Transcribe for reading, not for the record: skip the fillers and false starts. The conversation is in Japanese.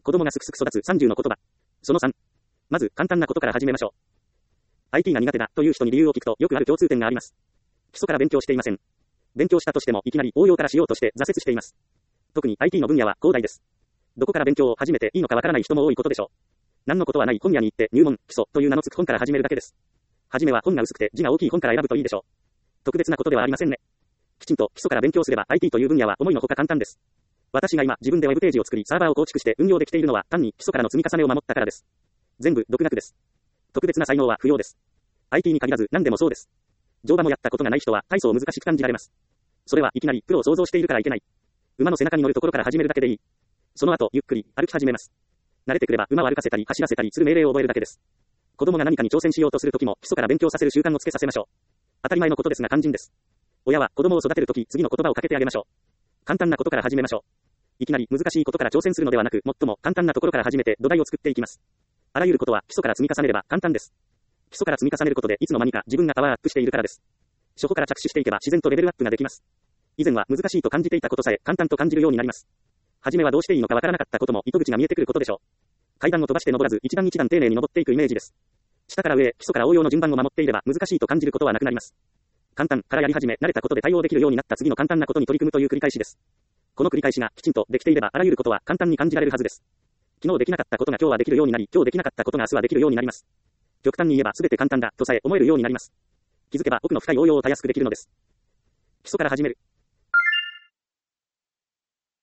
子供がすくすく育つ30の言葉。その3。まず、簡単なことから始めましょう。IT が苦手だという人に理由を聞くとよくある共通点があります。基礎から勉強していません。勉強したとしてもいきなり応用からしようとして挫折しています。特に IT の分野は広大です。どこから勉強を始めていいのかわからない人も多いことでしょう。何のことはない本屋に行って入門、基礎という名の付く本から始めるだけです。はじめは本が薄くて字が大きい本から選ぶといいでしょう。特別なことではありませんね。きちんと基礎から勉強すれば IT という分野は思いのほか簡単です。私が今自分でウェブページを作りサーバーを構築して運用できているのは単に基礎からの積み重ねを守ったからです。全部独学です。特別な才能は不要です。IT に限らず何でもそうです。乗馬もやったことがない人は大層難しく感じられます。それはいきなりプロを想像しているからいけない。馬の背中に乗るところから始めるだけでいい。その後ゆっくり歩き始めます。慣れてくれば馬を歩かせたり走らせたりする命令を覚えるだけです。子供が何かに挑戦しようとするときも基礎から勉強させる習慣をつけさせましょう。当たり前のことですが肝心です。親は子供を育てるとき次の言葉をかけてあげましょう。簡単なことから始めましょう。いきなり難しいことから挑戦するのではなく、最も簡単なところから始めて土台を作っていきます。あらゆることは基礎から積み重ねれば簡単です。基礎から積み重ねることでいつの間にか自分がパワーアップしているからです。初歩から着手していけば自然とレベルアップができます。以前は難しいと感じていたことさえ簡単と感じるようになります。はじめはどうしていいのかわからなかったことも糸口が見えてくることでしょう。階段を飛ばして登らず一段一段丁寧に登っていくイメージです。下から上へ基礎から応用の順番を守っていれば難しいと感じることはなくなります。簡単からやり始め慣れたことで対応できるようになった次の簡単なことに取り組むという繰り返しです。この繰り返しがきちんとできていればあらゆることは簡単に感じられるはずです。昨日できなかったことが今日はできるようになり、今日できなかったことが明日はできるようになります。極端に言えば全て簡単だとさえ思えるようになります。気づけば奥の深い応用をたやすくできるのです。基礎から始める。